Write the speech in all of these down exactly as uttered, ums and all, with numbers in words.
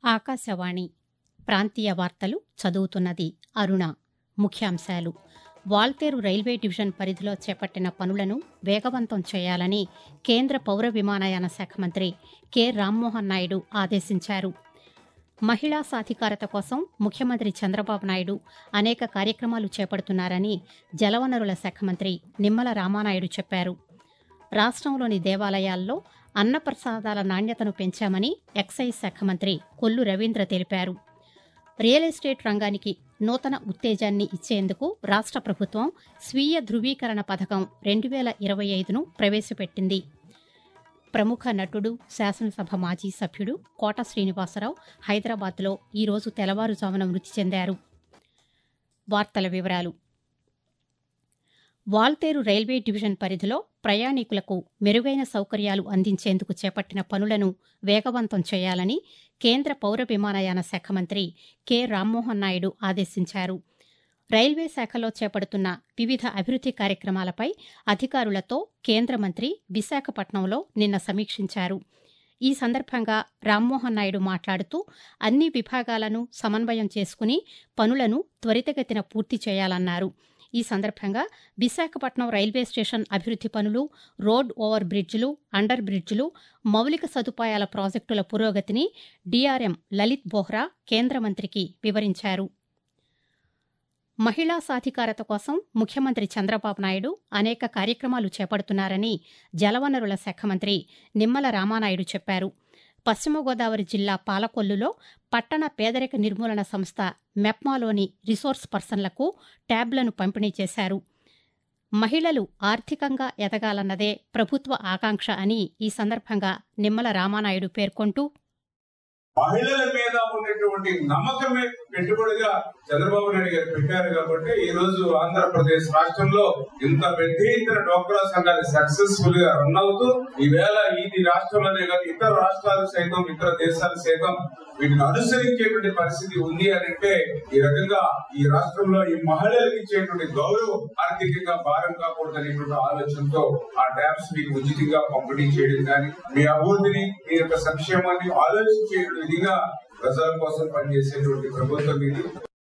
ఆకాశవాణి ప్రాంతీయ వార్తలు చదువుతున్నది అరుణ. ముఖ్యాంశాలు: వాల్తేరు రైల్వే డివిజన్ పరిధిలో చేపట్టిన పనులను వేగవంతం చేయాలని కేంద్ర పౌర విమానయాన శాఖ మంత్రి కె రామ్మోహన్ నాయుడు ఆదేశించారు. మహిళా సాధికారత కోసం ముఖ్యమంత్రి చంద్రబాబు నాయుడు అనేక కార్యక్రమాలు చేపడుతున్నారని జలవనరుల శాఖ మంత్రి నిమ్మల రామానాయుడు చెప్పారు. రాష్ట్రంలోని దేవాలయాల్లో అన్నప్రసాదాల నాణ్యతను పెంచామని ఎక్సైజ్ శాఖ మంత్రి కొల్లు రవీంద్ర తెలిపారు. రియల్ ఎస్టేట్ రంగానికి నూతన ఉత్తేజాన్ని ఇచ్చేందుకు రాష్ట్ర ప్రభుత్వం స్వీయ ధృవీకరణ పథకం రెండు వేల ఇరవై ఐదును ప్రవేశపెట్టింది. ప్రముఖ నటుడు, శాసనసభ మాజీ సభ్యుడు కోట శ్రీనివాసరావు హైదరాబాద్లో ఈరోజు తెల్లవారుజామున మృతి చెందారు. వార్తల వివరాలు: వాల్తేరు రైల్వే డివిజన్ పరిధిలో ప్రయాణికులకు మెరుగైన సౌకర్యాలు అందించేందుకు చేపట్టిన పనులను వేగవంతం చేయాలని కేంద్ర పౌర విమానయాన శాఖ మంత్రి కె రామ్మోహన్ నాయుడు ఆదేశించారు. రైల్వే శాఖలో చేపడుతున్న వివిధ అభివృద్ది కార్యక్రమాలపై అధికారులతో కేంద్ర మంత్రి విశాఖపట్నంలో నిన్న సమీక్షించారు. ఈ సందర్భంగా రామ్మోహన్ నాయుడు మాట్లాడుతూ అన్ని విభాగాలను సమన్వయం చేసుకుని పనులను త్వరితగతిన పూర్తి చేయాలన్నారు. ఈ సందర్భంగా విశాఖపట్నం రైల్వే స్టేషన్ అభివృద్ది పనులు, రోడ్ ఓవర్ బ్రిడ్జిలు, అండర్ బ్రిడ్జిలు, మౌలిక సదుపాయాల ప్రాజెక్టుల పురోగతిని డీఆర్ఎం లలిత్ బోహ్రా కేంద్ర మంత్రికి వివరించారు. మహిళా సాధికారత కోసం ముఖ్యమంత్రి చంద్రబాబు నాయుడు అనేక కార్యక్రమాలు చేపడుతున్నారని జలవనరుల శాఖ మంత్రి నిమ్మల రామానాయుడు చెప్పారు. పశ్చిమ గోదావరి జిల్లా పాలకొల్లులో పట్టణ పేదరిక నిర్మూలన సంస్థ మెప్మాలోని రిసోర్స్ పర్సన్లకు ట్యాబ్లను పంపిణీ చేశారు. మహిళలు ఆర్థికంగా ఎదగాలన్నదే ప్రభుత్వ ఆకాంక్ష అని ఈ సందర్భంగా నిమ్మల రామానాయుడు పేర్కొంటూ, మహిళల మీద ఉన్నటువంటి నమ్మకమే పెట్టుబడిగా చంద్రబాబు నాయుడు గారు పెట్టారు. కాబట్టి ఈ రోజు ఆంధ్రప్రదేశ్ రాష్ట్రంలో ఇంత పెద్ద ఎత్తున డ్వాక్రా సంఘాలు సక్సెస్ఫుల్ గా రన్ అవుతూ ఈవేళ ఈ రాష్ట్రంలోనే కాదు ఇతర రాష్ట్రాలు సైతం ఇతర దేశాలు సైతం వీటిని అనుసరించేటువంటి పరిస్థితి ఉంది అని అంటే ఈ రకంగా ఈ రాష్ట్రంలో ఈ మహిళలకు ఇచ్చేటువంటి గౌరవం ఆర్థికంగా భారం కాకూడదు అనేటువంటి ఆలోచనతో ఆ ట్యాబ్స్ మీకు ఉచితంగా పంపిణీ చేయడం కానీ మీ అభివృద్ధిని మీ యొక్క సంక్షేమాన్ని ఆలోచించే విధిగా ప్రజల కోసం పనిచేసేటువంటి ప్రభుత్వం ఇది.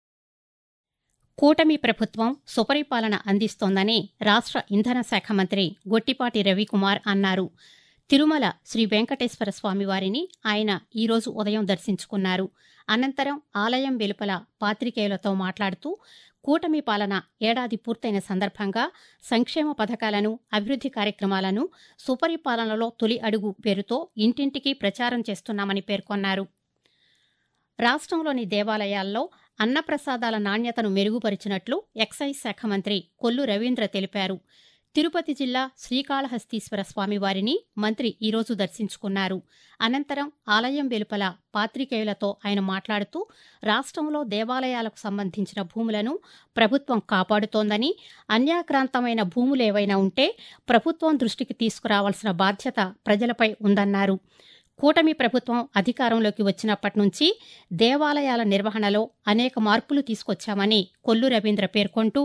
కూటమి ప్రభుత్వం సుపరిపాలన అందిస్తోందని రాష్ట్ర ఇంధన శాఖ మంత్రి గొట్టిపాటి రవికుమార్ అన్నారు. తిరుమల శ్రీ వెంకటేశ్వర స్వామివారిని ఆయన ఈరోజు ఉదయం దర్శించుకున్నారు. అనంతరం ఆలయం వెలుపల పాత్రికేయులతో మాట్లాడుతూ కూటమి పాలన ఏడాది పూర్తయిన సందర్భంగా సంక్షేమ పథకాలను, అభివృద్ది కార్యక్రమాలను సుపరిపాలనలో తొలి అడుగు పేరుతో ఇంటింటికి ప్రచారం చేస్తున్నామని పేర్కొన్నారు. రాష్ట్రంలోని దేవాలయాల్లో అన్నప్రసాదాల నాణ్యతను మెరుగుపరిచినట్లు ఎక్సైజ్ శాఖ మంత్రి కొల్లు రవీంద్ర తెలిపారు. తిరుపతి జిల్లా శ్రీకాళహస్తీశ్వర స్వామివారిని మంత్రి ఈరోజు దర్శించుకున్నారు. అనంతరం ఆలయం వెలుపల పాత్రికేయులతో ఆయన మాట్లాడుతూ రాష్ట్రంలో దేవాలయాలకు సంబంధించిన భూములను ప్రభుత్వం కాపాడుతోందని, అన్యాక్రాంతమైన భూములేవైనా ఉంటే ప్రభుత్వం దృష్టికి తీసుకురావాల్సిన బాధ్యత ప్రజలపై ఉందన్నారు. కూటమి ప్రభుత్వం అధికారంలోకి వచ్చినప్పటి నుంచి దేవాలయాల నిర్వహణలో అనేక మార్పులు తీసుకొచ్చామని కొల్లు రవీంద్ర పేర్కొంటూ,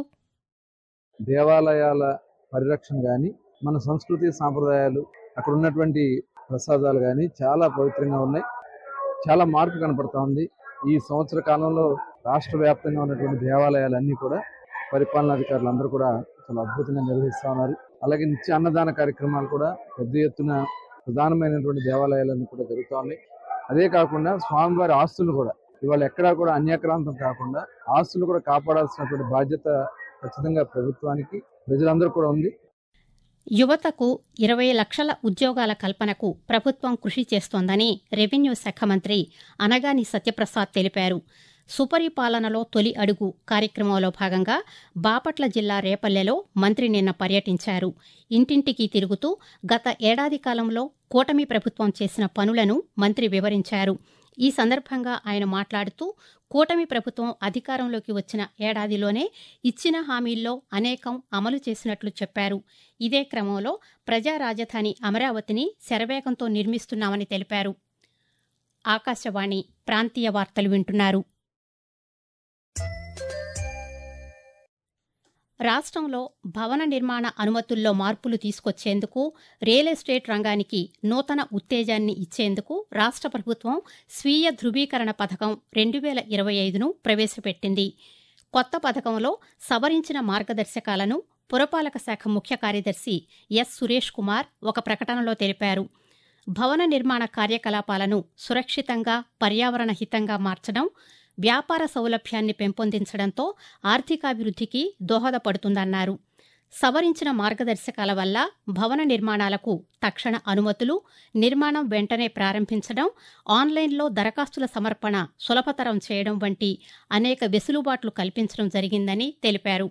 దేవాలయాల పరిరక్షణ కానీ, మన సంస్కృతి సాంప్రదాయాలు, అక్కడ ఉన్నటువంటి ప్రసాదాలు కానీ చాలా పవిత్రంగా ఉన్నాయి. చాలా మార్పు కనపడతా ఉంది. ఈ సంవత్సర కాలంలో రాష్ట్ర వ్యాప్తంగా ఉన్నటువంటి దేవాలయాలన్నీ కూడా పరిపాలనాధికారులు అందరూ కూడా చాలా అద్భుతంగా నిర్వహిస్తూ ఉన్నారు. అలాగే నిత్య అన్నదాన కార్యక్రమాలు కూడా పెద్ద ఎత్తున ప్రధానమైనటువంటి దేవాలయాలన్నీ కూడా జరుగుతూ ఉన్నాయి. అదే కాకుండా స్వామివారి ఆస్తులు కూడా ఇవాళ ఎక్కడా కూడా అన్యాక్రాంతం కాకుండా ఆస్తులు కూడా కాపాడాల్సినటువంటి బాధ్యత ఖచ్చితంగా ప్రభుత్వానికి, ప్రజలందరూ కూడా ఉంది. యువతకు ఇరవై లక్షల ఉద్యోగాల కల్పనకు ప్రభుత్వం కృషి చేస్తోందని రెవెన్యూ శాఖ మంత్రి అనగాని సత్యప్రసాద్ తెలిపారు. సుపరిపాలనలో తొలి అడుగు కార్యక్రమంలో భాగంగా బాపట్ల జిల్లా రేపల్లెలో మంత్రి నిన్న పర్యటించారు. ఇంటింటికి తిరుగుతూ గత ఏడాది కాలంలో కూటమి ప్రభుత్వం చేసిన పనులను మంత్రి వివరించారు. ఈ సందర్భంగా ఆయన మాట్లాడుతూ కూటమి ప్రభుత్వం అధికారంలోకి వచ్చిన ఏడాదిలోనే ఇచ్చిన హామీల్లో అనేకం అమలు చేసినట్లు చెప్పారు. ఇదే క్రమంలో ప్రజా రాజధాని అమరావతిని శరవేగంతో నిర్మిస్తున్నామని తెలిపారు. ఆకాశవాణి ప్రాంతీయ వార్తలు వింటున్నారు. రాష్ట్రంలో భవన నిర్మాణ అనుమతుల్లో మార్పులు తీసుకొచ్చేందుకు రియల్ ఎస్టేట్ రంగానికి నూతన ఉత్తేజాన్ని ఇచ్చేందుకు రాష్ట్ర ప్రభుత్వం స్వీయ ధృవీకరణ పథకం రెండు వేల ఇరవై ఐదును ప్రవేశపెట్టింది. కొత్త పథకంలో సవరించిన మార్గదర్శకాలను పురపాలక శాఖ ముఖ్య కార్యదర్శి ఎస్ సురేష్ కుమార్ ఒక ప్రకటనలో తెలిపారు. భవన నిర్మాణ కార్యకలాపాలను సురక్షితంగా, పర్యావరణ హితంగా మార్చడం, వ్యాపార సౌలభ్యాన్ని పెంపొందించడంతో ఆర్థికాభివృద్ధికి దోహదపడుతుందన్నారు. సవరించిన మార్గదర్శకాల వల్ల భవన నిర్మాణాలకు తక్షణ అనుమతులు, నిర్మాణం వెంటనే ప్రారంభించడం, ఆన్లైన్లో దరఖాస్తుల సమర్పణ సులభతరం చేయడం వంటి అనేక వెసులుబాట్లు కల్పించడం జరిగిందని తెలిపారు.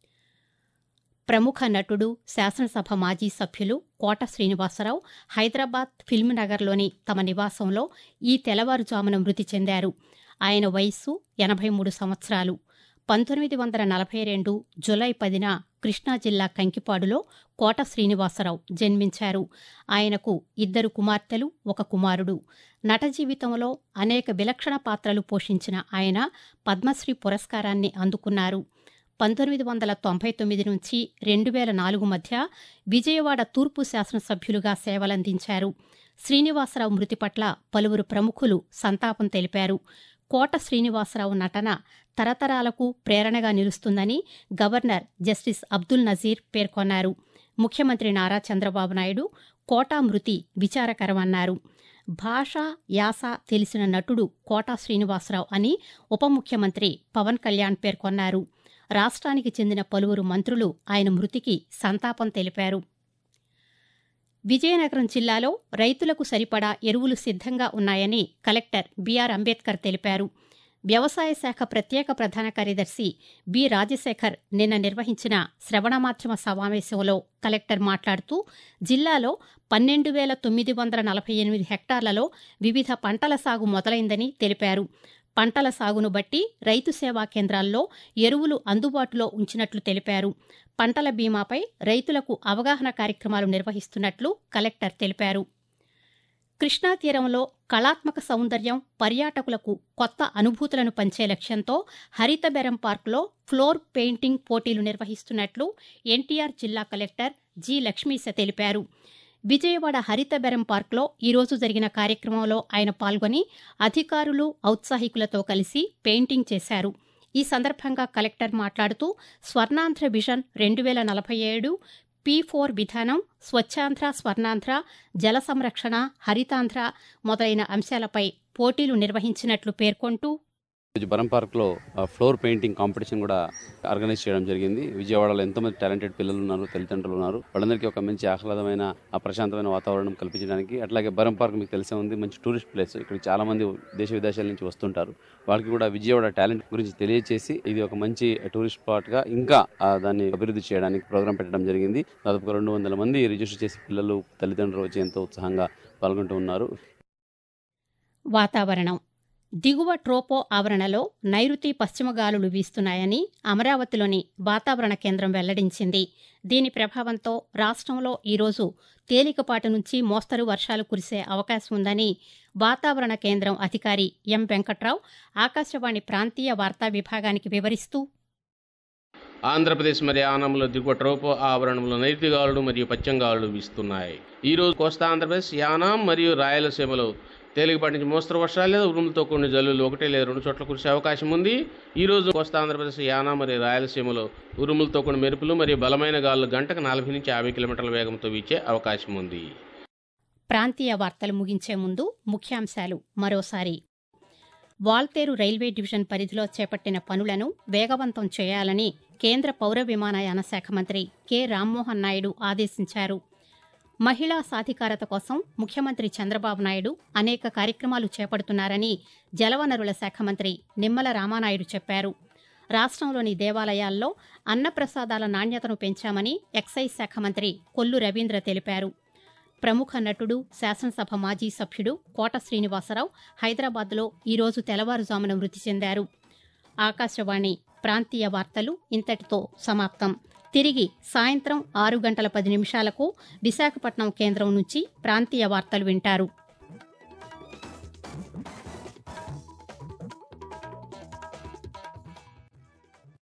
ప్రముఖ నటుడు, శాసనసభ మాజీ సభ్యులు కోట శ్రీనివాసరావు హైదరాబాద్ ఫిల్మ్ నగర్లోని తమ నివాసంలో ఈ తెల్లవారుజామున మృతి చెందారు. ఆయన వయస్సు ఎనభై మూడు సంవత్సరాలు. పంతొమ్మిది వందల నలభై రెండు జులై పదిన కృష్ణా జిల్లా కంకిపాడులో కోట శ్రీనివాసరావు జన్మించారు. ఆయనకు ఇద్దరు కుమార్తెలు, ఒక కుమారుడు. నట జీవితంలో అనేక విలక్షణ పాత్రలు పోషించిన ఆయన పద్మశ్రీ పురస్కారాన్ని అందుకున్నారు. పంతొమ్మిది వందల తొంభై తొమ్మిది నుంచి రెండు వేల నాలుగు మధ్య విజయవాడ తూర్పు శాసనసభ్యులుగా సేవలందించారు. శ్రీనివాసరావు మృతి పట్ల పలువురు ప్రముఖులు సంతాపం తెలిపారు. కోట శ్రీనివాసరావు నటన తరతరాలకు ప్రేరణగా నిలుస్తుందని గవర్నర్ జస్టిస్ అబ్దుల్ నజీర్ పేర్కొన్నారు. ముఖ్యమంత్రి నారా చంద్రబాబు నాయుడు కోట మృతి విచారకరమన్నారు. భాష, యాస తెలిసిన నటుడు కోట శ్రీనివాసరావు అని ఉప ముఖ్యమంత్రి పవన్ కళ్యాణ్ పేర్కొన్నారు. రాష్ట్రానికి చెందిన పలువురు మంత్రులు ఆయన మృతికి సంతాపం తెలిపారు. విజయనగరం జిల్లాలో రైతులకు సరిపడా ఎరువులు సిద్ధంగా ఉన్నాయని కలెక్టర్ బీఆర్ అంబేద్కర్ తెలిపారు. వ్యవసాయ శాఖ ప్రత్యేక ప్రధాన కార్యదర్శి బి రాజశేఖర్ నిన్న నిర్వహించిన శ్రవణ మాధ్యమ సమావేశంలో కలెక్టర్ మాట్లాడుతూ జిల్లాలో పన్నెండు వేల తొమ్మిది వందల నలభై ఎనిమిది హెక్టార్లలో వివిధ పంటల సాగు మొదలైందని తెలిపారు. పంటల సాగును బట్టి రైతు సేవా కేంద్రాల్లో ఎరువులు అందుబాటులో ఉంచినట్లు తెలిపారు. పంటల బీమాపై రైతులకు అవగాహన కార్యక్రమాలు నిర్వహిస్తున్నట్లు కలెక్టర్ తెలిపారు. కృష్ణా తీరంలో కళాత్మక సౌందర్యం, పర్యాటకులకు కొత్త అనుభూతులను పంచే లక్ష్యంతో హరితబెరం పార్కులో ఫ్లోర్ పెయింటింగ్ పోటీలు నిర్వహిస్తున్నట్లు ఎన్టీఆర్ జిల్లా కలెక్టర్ జి లక్ష్మీశ తెలిపారు. విజయవాడ హరితబెరం పార్కులో ఈరోజు జరిగిన కార్యక్రమంలో ఆయన పాల్గొని అధికారులు, ఔత్సాహికులతో కలిసి పెయింటింగ్ చేశారు. ఈ సందర్భంగా కలెక్టర్ మాట్లాడుతూ స్వర్ణాంధ్ర విజన్ రెండు వేల నలభై ఏడు, పీ ఫోర్ విధానం, స్వచ్ఛాంధ్ర, స్వర్ణాంధ్ర, జల సంరక్షణ, హరితాంధ్ర మొదలైన అంశాలపై పోటీలు నిర్వహించినట్లు పేర్కొంటూ బరం పార్క్లో ఫ్లోర్ పెయింటింగ్ కాంపిటీషన్ కూడా ఆర్గనైజ్ చేయడం జరిగింది. విజయవాడలో ఎంతోమంది టాలెంటెడ్ పిల్లలు ఉన్నారు, తల్లిదండ్రులు ఉన్నారు. వాళ్ళందరికీ ఒక మంచి ఆహ్లాదమైన ప్రశాంతమైన వాతావరణం కల్పించడానికి. అట్లాగే బరం పార్క్ మీకు తెలిసే ఉంది, మంచి టూరిస్ట్ ప్లేస్. ఇక్కడ చాలా మంది దేశ విదేశాల నుంచి వస్తుంటారు. వాళ్ళకి కూడా విజయవాడ టాలెంట్ గురించి తెలియజేసి ఇది ఒక మంచి టూరిస్ట్ స్పాట్ గా ఇంకా దాన్ని అభివృద్ధి చేయడానికి ప్రోగ్రాం పెట్టడం జరిగింది. దాదాపు రెండు వందల మంది రిజిస్టర్ చేసి పిల్లలు, తల్లిదండ్రులు వచ్చి ఎంతో ఉత్సాహంగా పాల్గొంటూ ఉన్నారు. వాతావరణం. దిగువ ట్రోపో ఆవరణలో నైరుతి పశ్చిమ గాలులు వీస్తున్నాయని అమరావతిలోని వాతావరణ కేంద్రం వెల్లడించింది. దీని ప్రభావంతో రాష్ట్రంలో ఈరోజు తేలికపాటి నుంచి మోస్తరు వర్షాలు కురిసే అవకాశం ఉందని వాతావరణ కేంద్రం అధికారి ఎం వెంకట్రావు ఆకాశవాణి ప్రాంతీయ వార్తా విభాగానికి వివరిస్తూ, ఆంధ్రప్రదేశ్ మరియు యానాంలో దిగువ ట్రోపో ఆవరణంలో నైరుతి గాలులు మరియు పశ్చిమ గాలులు వీస్తున్నాయి. ఈ రోజు కోస్తా ఆంధ్రప్రదేశ్, యానాం మరియు రాయలసీమలో తేలికపాటి నుంచి మోస్తరు వర్షాలు లేదా ఉరుములతో కూడిన జల్లులు ఒకటి లేదా రెండు చోట్ల కురిసే అవకాశం ఉంది. ఈ రోజు కోస్తా ఆంధ్రప్రదేశ్, యానాం మరియు రాయలసీమలో ఉరుములతో కూడిన మెరుపులు మరియు బలమైన గాలులు గంటకు నలభై నుంచి యాభై కిలోమీటర్ల వేగంతో వీచే అవకాశం ఉంది. ప్రాంతీయ వార్తలు ముగించే ముందు ముఖ్యాంశాలు మరోసారి. వాల్తేరు రైల్వే డివిజన్ పరిధిలో చేపట్టిన పనులను వేగవంతం చేయాలని కేంద్ర పౌర విమానయాన శాఖ మంత్రి కె రామ్మోహన్ నాయుడు ఆదేశించారు. మహిళా సాధికారత కోసం ముఖ్యమంత్రి చంద్రబాబు నాయుడు అనేక కార్యక్రమాలు చేపడుతున్నారని జలవనరుల శాఖ మంత్రి నిమ్మల రామానాయుడు చెప్పారు. రాష్ట్రంలోని దేవాలయాల్లో అన్నప్రసాదాల నాణ్యతను పెంచామని ఎక్సైజ్ శాఖ మంత్రి కొల్లు రవీంద్ర తెలిపారు. ప్రముఖ నటుడు, శాసనసభ మాజీ సభ్యుడు కోట శ్రీనివాసరావు హైదరాబాద్లో ఈరోజు తెల్లవారుజామున మృతి చెందారు. ఆకాశవాణి ప్రాంతీయ వార్తలు ఇంతటితో సమాప్తం. తిరిగి సాయంత్రం ఆరు గంటల పది నిమిషాలకు విశాఖపట్నం కేంద్రం నుంచి ప్రాంతీయ వార్తలు వింటారు.